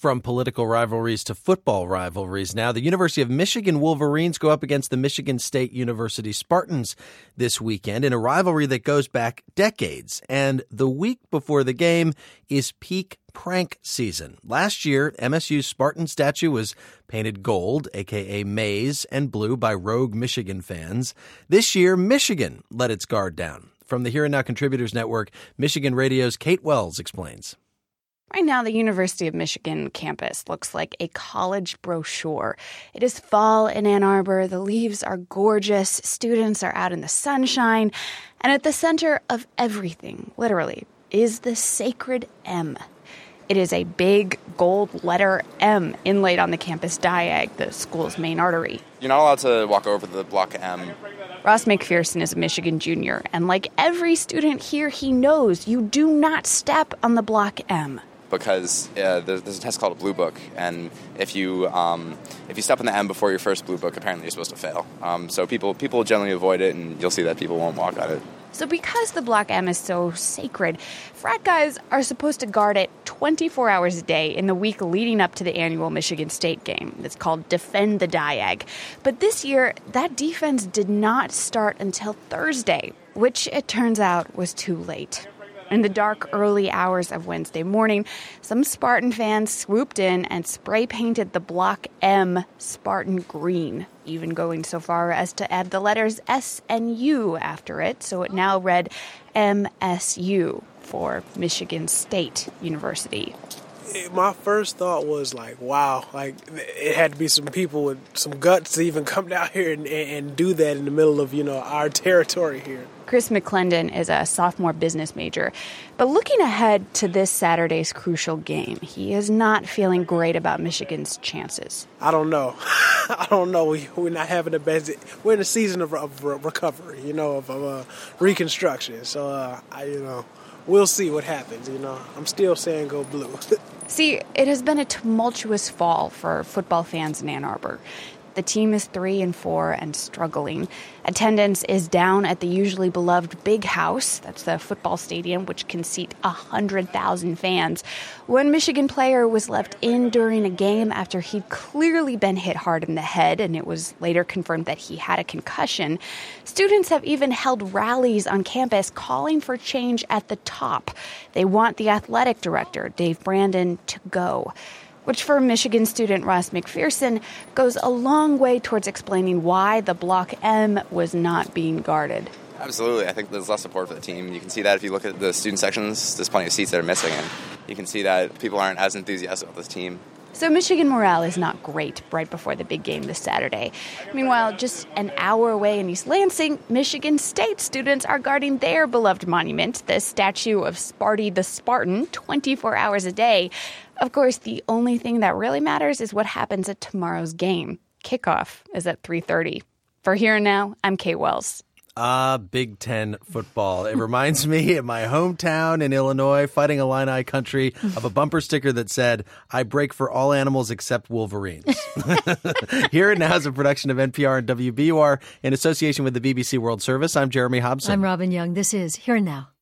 From political rivalries to football rivalries now, the University of Michigan Wolverines go up against the Michigan State University Spartans this weekend in a rivalry that goes back decades. And the week before the game is peak prank season. Last year, MSU's Spartan statue was painted gold, a.k.a. maize, and blue by rogue Michigan fans. This year, Michigan let its guard down. From the Here and Now Contributors Network, Michigan Radio's Kate Wells explains. Right now, the University of Michigan campus looks like a college brochure. It is fall in Ann Arbor. The leaves are gorgeous. Students are out in the sunshine. And at the center of everything, literally, is the sacred M. It is a big gold letter M inlaid on the campus diag, the school's main artery. You're not allowed to walk over the block M. Ross McPherson is a Michigan junior, and like every student here, he knows you do not step on the block M. Because there's a test called a Blue Book, and if you step on the M before your first Blue Book, apparently you're supposed to fail. So people generally avoid it, and you'll see that people won't walk on it. So because the block M is so sacred, frat guys are supposed to guard it 24 hours a day in the week leading up to the annual Michigan State game. It's called Defend the Diag. But this year, that defense did not start until Thursday, which it turns out was too late. In the dark, early hours of Wednesday morning, some Spartan fans swooped in and spray-painted the block M Spartan green, even going so far as to add the letters S and U after it, so it now read MSU for Michigan State University. My first thought was like, wow, like it had to be some people with some guts to even come down here and do that in the middle of, our territory here. Chris McClendon is a sophomore business major. But looking ahead to this Saturday's crucial game, he is not feeling great about Michigan's chances. I don't know. We're not having the best. We're in a season of recovery, of reconstruction. So, we'll see what happens, I'm still saying go blue. See, it has been a tumultuous fall for football fans in Ann Arbor. The team is 3-4 and struggling. Attendance is down at the usually beloved Big House. That's the football stadium, which can seat 100,000 fans. One Michigan player was left in during a game after he'd clearly been hit hard in the head, and it was later confirmed that he had a concussion. Students have even held rallies on campus calling for change at the top. They want the athletic director, Dave Brandon, to go, which for Michigan student Ross McPherson goes a long way towards explaining why the block M was not being guarded. Absolutely. I think there's less support for the team. You can see that if you look at the student sections, there's plenty of seats that are missing, and you can see that people aren't as enthusiastic about this team. So Michigan morale is not great right before the big game this Saturday. Meanwhile, just an hour away in East Lansing, Michigan State students are guarding their beloved monument, the statue of Sparty the Spartan, 24 hours a day. Of course, the only thing that really matters is what happens at tomorrow's game. Kickoff is at 3:30. For Here and Now, I'm Kate Wells. Big Ten football. It reminds me of my hometown in Illinois, Fighting Illini country, of a bumper sticker that said, "I break for all animals except Wolverines." Here and Now is a production of NPR and WBUR in association with the BBC World Service. I'm Jeremy Hobson. I'm Robin Young. This is Here and Now.